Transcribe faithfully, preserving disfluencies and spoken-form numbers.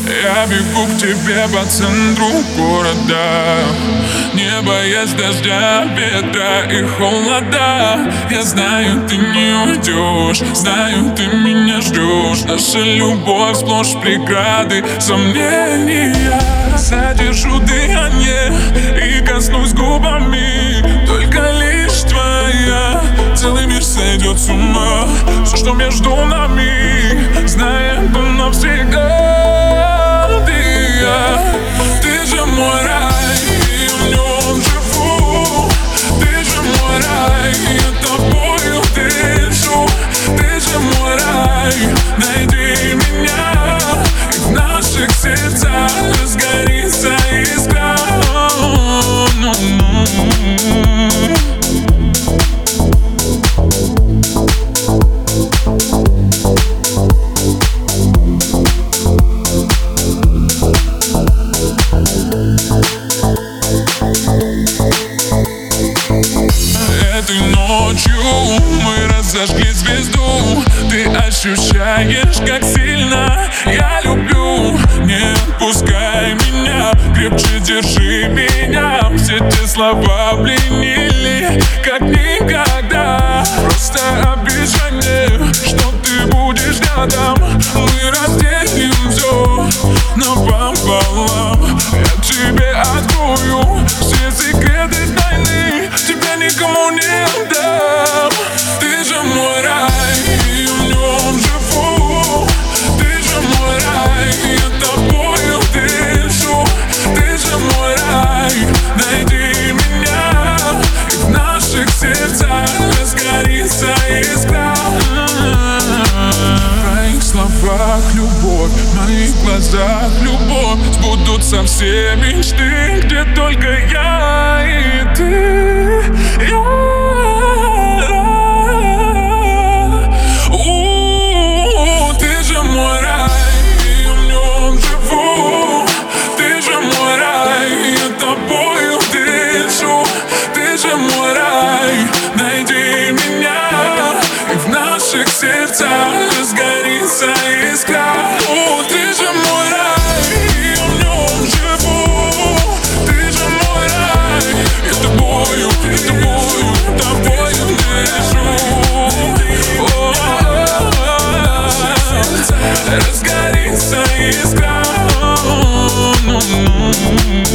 Я бегу к тебе по центру города, не боясь дождя, ветра и холода. Я знаю, ты не уйдешь, знаю, ты меня ждешь. Наша любовь сплошь преграды, сомнения. Задержу дыхание и коснусь губами, только лишь твоя. Целый мир сойдет с ума, все, что между нами, знаем, то навсегда. Ты, я, ты же мой рай, и в нем живу. Ты же мой рай, я тобою дышу. Ты же мой рай, найди меня, и в наших сердцах разгорится искра. Этой ночью мы разожгли звезду. Ты ощущаешь, как сильно я люблю. Не отпускай меня, крепче держи меня. Все те слова пленили, как никогда. Просто обещание, что ты будешь рядом. Мы разделим все напополам. Я тебе открою все секреты тайны, тебя никому не отдам. Ты же мой рай, и в нем живу. Ты же мой рай, я тобою дышу. Ты же мой рай, найди меня, и в наших сердцах разгорится искра. В твоих словах любовь, в моих глазах любовь. Сбудутся все мечты, где только я и ты. Я, у, ты же мой рай, и в нем живу. Ты же мой рай, я тобою дышу. Ты же мой рай, найди меня, и в наших сердцах разгорится искра. О, ты же мой рай, и в нем живу. Ты же мой рай, я тобою, я тобою, тобою дышу. О, разгорится искра.